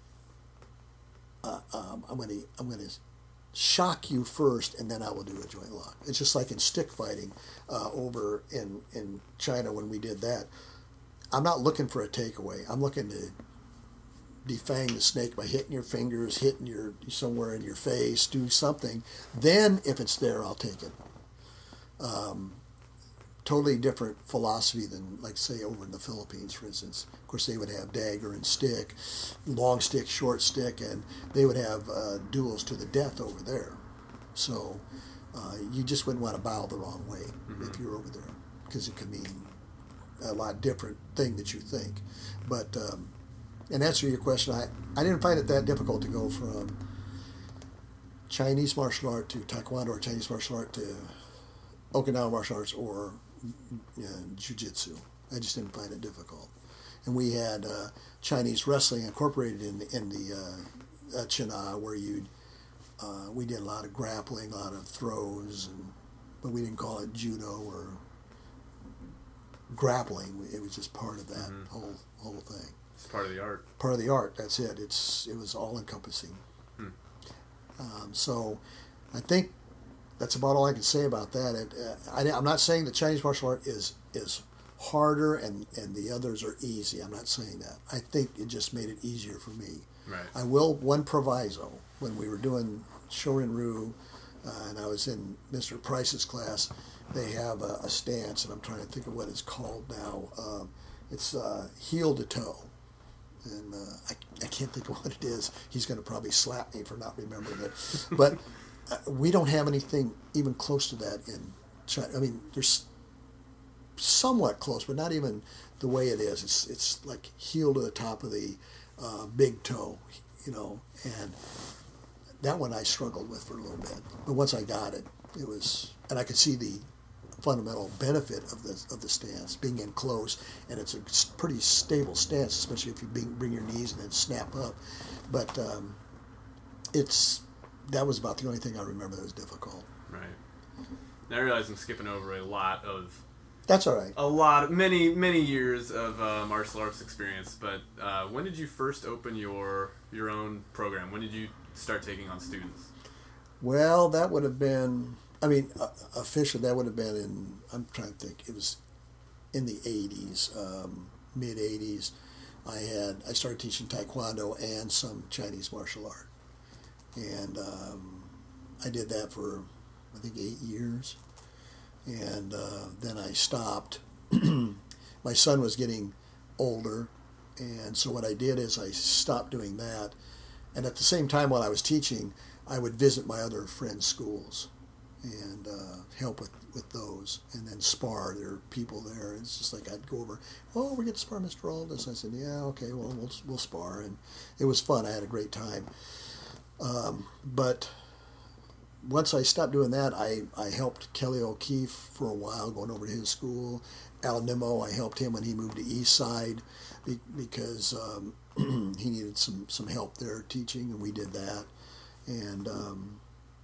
Speaker 2: uh, um, I'm going to I'm going to. shock you first, and then I will do a joint lock. It's just like in stick fighting uh, over in, in China when we did that. I'm not looking for a takeaway. I'm looking to defang the snake by hitting your fingers, hitting your somewhere in your face, do something. Then, if it's there, I'll take it. Um, totally different philosophy than, like, say, over in the Philippines, for instance. Of course, they would have dagger and stick, long stick, short stick, and they would have uh, duels to the death over there. So uh, you just wouldn't want to bow the wrong way mm-hmm. if you're over there, because it could mean a lot different thing that you think. But um, in answer to your question, I, I didn't find it that difficult to go from Chinese martial art to Taekwondo or Chinese martial art to Okinawa martial arts or uh, Jiu-Jitsu. I just didn't find it difficult. And we had uh, Chinese wrestling incorporated in the, in the uh, uh, China, where you uh, we did a lot of grappling, a lot of throws, and but we didn't call it judo or grappling. It was just part of that mm-hmm. whole whole thing.
Speaker 1: It's part of the art.
Speaker 2: Part of the art. That's it. It's it was all encompassing. Hmm. Um, so, I think that's about all I can say about that. It, uh, I, I'm not saying that Chinese martial art is is harder and, and the others are easy. I'm not saying that. I think it just made it easier for me.
Speaker 1: Right.
Speaker 2: I will, one proviso, when we were doing Shorin-Ryu, uh, and I was in Mister Price's class, they have a, a stance, and I'm trying to think of what it's called now. Um, it's uh, heel to toe. And uh, I, I can't think of what it is. He's going to probably slap me for not remembering it. But uh, we don't have anything even close to that in China. I mean, there's somewhat close, but not even the way it is. It's it's like heel to the top of the uh, big toe, you know. And that one I struggled with for a little bit. But once I got it, it was, and I could see the fundamental benefit of the of the stance, being in close, and it's a pretty stable stance, especially if you bring, bring your knees and then snap up. But um, it's that was about the only thing I remember that was difficult.
Speaker 1: Right. Now I realize I'm skipping over a lot of.
Speaker 2: That's all right.
Speaker 1: A lot, of, many, many years of uh, martial arts experience. But uh, when did you first open your your own program? When did you start taking on students?
Speaker 2: Well, that would have been. I mean, uh, officially, that would have been in, I'm trying to think, it was in the eighties, um, mid-eighties. I had, I started teaching Taekwondo and some Chinese martial art. And um, I did that for, I think, eight years. And uh, then I stopped. My son was getting older, and so what I did is I stopped doing that. And at the same time while I was teaching, I would visit my other friends' schools. and uh, help with, with those, and then spar. There are people there. It's just like I'd go over, oh, we get to spar Mister Aldis. I said, yeah, okay, well, we'll we'll spar, and it was fun. I had a great time. Um, but once I stopped doing that, I, I helped Kelly O'Keefe for a while, going over to his school. Al Nimmo, I helped him when he moved to East Side because um, he needed some, some help there teaching, and we did that. And um,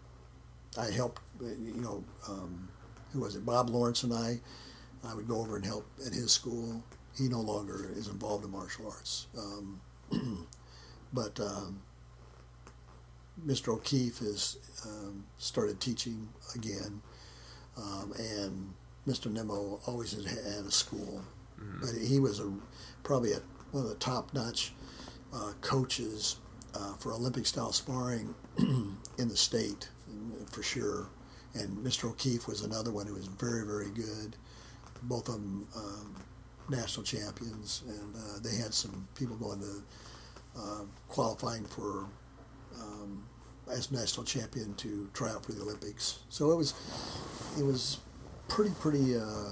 Speaker 2: I helped, you know, um, who was it, Bob Lawrence and I, I would go over and help at his school. He no longer is involved in martial arts. Um, but um, Mister O'Keefe has um, started teaching again, um, and Mister Nimmo always has had a school. Mm-hmm. But he was a, probably a, one of the top-notch uh, coaches uh, for Olympic-style sparring in the state, for sure. And Mister O'Keefe was another one who was very, very good. Both of them um, national champions, and uh, they had some people going to uh, qualifying for um, as national champion to try out for the Olympics. So it was it was pretty pretty uh,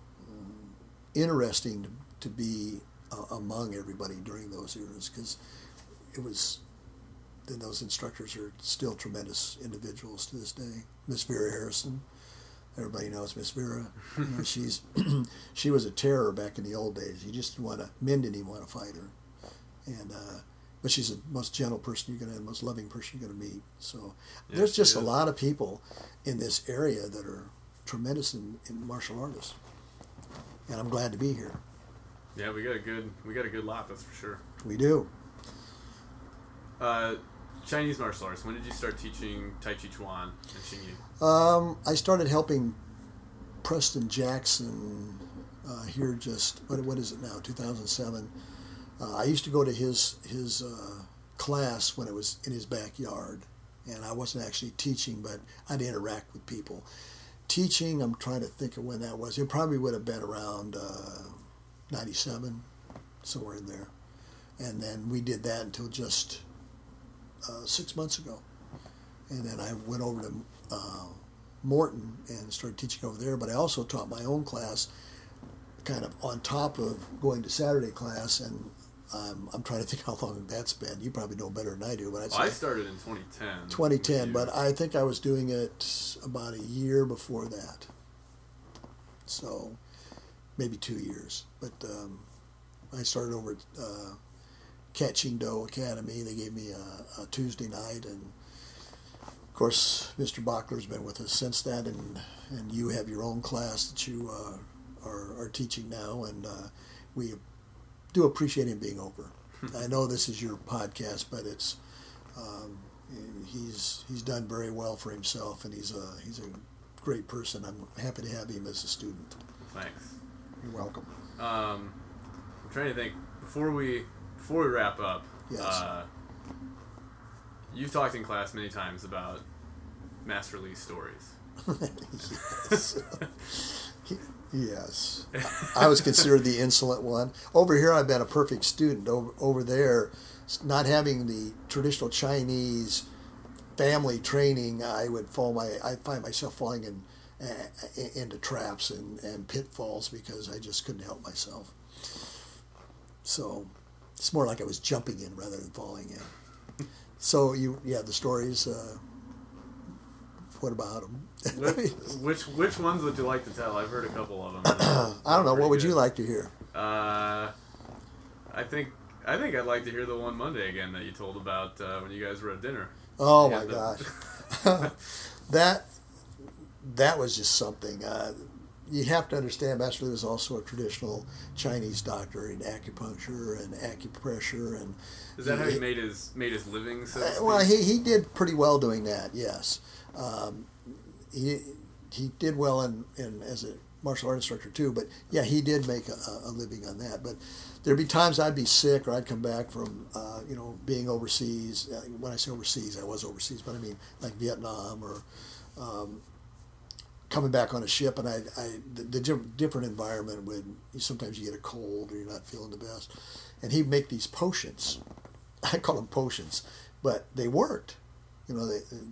Speaker 2: interesting to, to be uh, among everybody during those eras, because it was. Then those instructors are still tremendous individuals to this day. Miss Vera Harrison, everybody knows Miss Vera. You know, she's she was a terror back in the old days. You just want to men didn't even want to fight her, and uh, but she's the most gentle person you're gonna, the most loving person you're gonna meet. So yeah, there's just a lot of people in this area that are tremendous in, in martial artists, and I'm glad to be here.
Speaker 1: Yeah, we got a good we got a good lot, that's for sure.
Speaker 2: We do.
Speaker 1: Uh, Chinese martial arts. When did you start teaching Tai Chi Chuan and Xing Yu?
Speaker 2: Um, I started helping Preston Jackson uh, here just, what what is it now, two thousand seven. Uh, I used to go to his, his uh, class when it was in his backyard, and I wasn't actually teaching, but I'd interact with people. Teaching, I'm trying to think of when that was. It probably would have been around uh, ninety-seven, somewhere in there. And then we did that until just... Uh, six months ago, and then I went over to uh, Morton and started teaching over there. But I also taught my own class, kind of on top of going to Saturday class. And um, I'm trying to think how long that's been. You probably know better than I do. But I'd say
Speaker 1: well, I started in twenty ten.
Speaker 2: twenty ten, but I think I was doing it about a year before that. So maybe two years. But um, I started over at Uh, Cat Ching Do Academy. They gave me a, a Tuesday night, and of course Mister Bockler's been with us since that, and and you have your own class that you uh, are, are teaching now, and uh, we do appreciate him being over. I know this is your podcast, but it's um, he's he's done very well for himself, and he's a he's a great person. I'm happy to have him as a student.
Speaker 1: Thanks.
Speaker 2: You're welcome.
Speaker 1: Um, I'm trying to think before we. Before we wrap up,
Speaker 2: yes.
Speaker 1: uh, you've talked in class many times about Master Lee's stories.
Speaker 2: yes. yes. I was considered the insolent one. Over here, I've been a perfect student. Over, over there, not having the traditional Chinese family training, I would fall my. I find myself falling in uh, into traps and, and pitfalls because I just couldn't help myself. So. It's more like I was jumping in rather than falling in. So you, yeah, the stories. Uh, what about them?
Speaker 1: which, which which ones would you like to tell? I've heard a couple of them.
Speaker 2: I don't know. What would
Speaker 1: good.
Speaker 2: you like to hear?
Speaker 1: Uh, I think I think I'd like to hear the one Monday again that you told about uh, when you guys were at dinner.
Speaker 2: Oh my the... gosh, that that was just something. Uh, You have to understand, Master Lee was also a traditional Chinese doctor in acupuncture and acupressure, and
Speaker 1: is that he, how he made his made his living? So
Speaker 2: uh, well, he he did pretty well doing that. Yes, um, he he did well in, in as a martial art instructor too. But yeah, he did make a, a living on that. But there'd be times I'd be sick or I'd come back from uh, you know being overseas. When I say overseas, I was overseas, but I mean like Vietnam or. Um, coming back on a ship, and I, I the, the different environment would sometimes you get a cold or you're not feeling the best, and he'd make these potions. I call them potions, but they worked. You know, they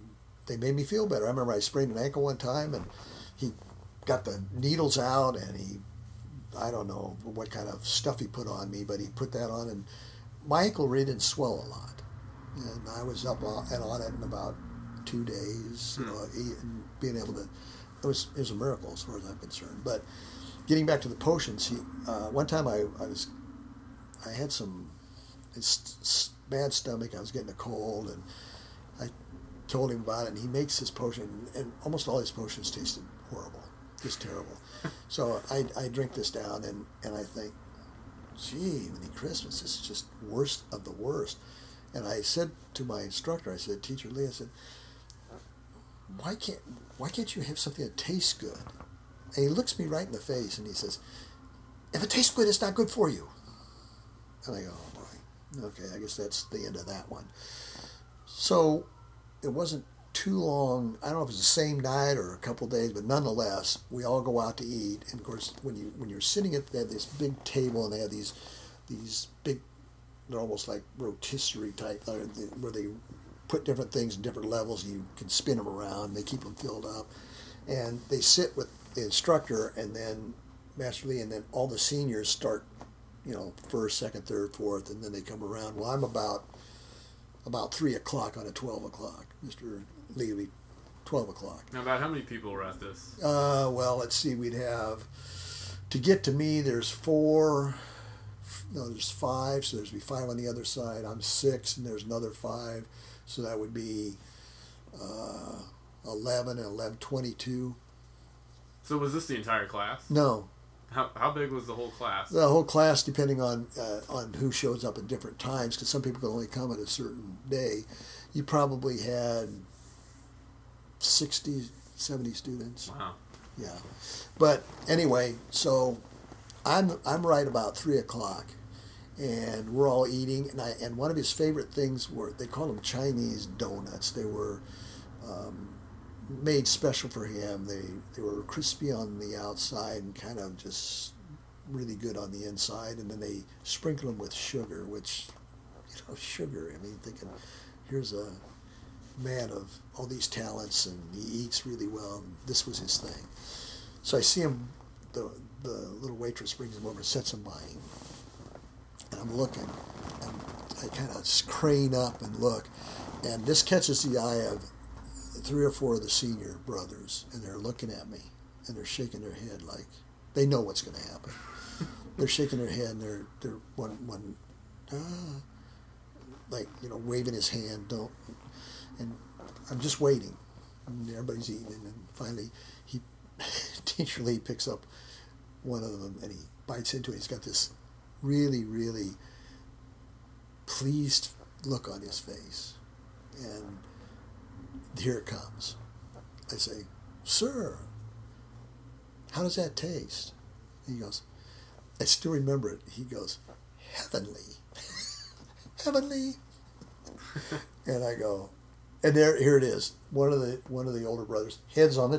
Speaker 2: they made me feel better. I remember I sprained an ankle one time, and he got the needles out, and he, I don't know what kind of stuff he put on me, but he put that on, and my ankle really didn't swell a lot. And I was up on, and on it in about two days, you know, and being able to, it was, it was a miracle as far as I'm concerned. But getting back to the potions, he, uh, one time I, I was, I had some it's bad stomach, I was getting a cold, and I told him about it, and he makes his potion, and almost all his potions tasted horrible, just terrible. So I, I drink this down, and, and I think, gee, many Christmas, this is just worst of the worst. And I said to my instructor, I said, Teacher Lee, I said, why can't why can't you have something that tastes good? And he looks me right in the face, and he says, if it tastes good, it's not good for you. And I go, oh boy, okay, I guess that's the end of that one. So it wasn't too long. I don't know if it was the same night or a couple of days, but nonetheless, we all go out to eat. And of course, when you when you're sitting at, they have this big table, and they have these these big, they're almost like rotisserie type, where they put different things in different levels, and you can spin them around, and they keep them filled up. And they sit with the instructor, and then Master Lee, and then all the seniors start, you know, first, second, third, fourth, and then they come around. Well, I'm about about three o'clock on a twelve o'clock. Mister Lee, twelve o'clock.
Speaker 1: Now, about how many people were at this?
Speaker 2: Uh, well, let's see. We'd have, to get to me, there's four, no, there's five, so there's be five on the other side. I'm six, and there's another five, so that would be uh, eleven and eleven, twenty-two.
Speaker 1: So was this the entire class?
Speaker 2: No.
Speaker 1: How how big was the whole class?
Speaker 2: The whole class, depending on uh, on who shows up at different times, because some people can only come at a certain day. You probably had sixty, seventy students.
Speaker 1: Wow.
Speaker 2: Yeah. But anyway, so I'm I'm right about three o'clock, and we're all eating, and I and one of his favorite things were, they call them Chinese donuts. They were um, made special for him. They they were crispy on the outside and kind of just really good on the inside, and then they sprinkle them with sugar, which, you know, sugar, I mean, thinking, here's a man of all these talents, and he eats really well, and this was his thing. So I see him, the the little waitress brings him over, sets him by him, and I'm looking, and I kind of crane up and look, and this catches the eye of three or four of the senior brothers, and they're looking at me, and they're shaking their head like they know what's going to happen. They're shaking their head, and they're they're one one, ah, like, you know, waving his hand, don't, and I'm just waiting, and everybody's eating, and then finally he, Teacher Lee picks up one of them, and he bites into it. He's got this really, really pleased look on his face, and here it comes. I say, sir, how does that taste? He goes, I still remember it. He goes, heavenly. Heavenly. And I go, and there, here it is. One of the one of the older brothers, heads on the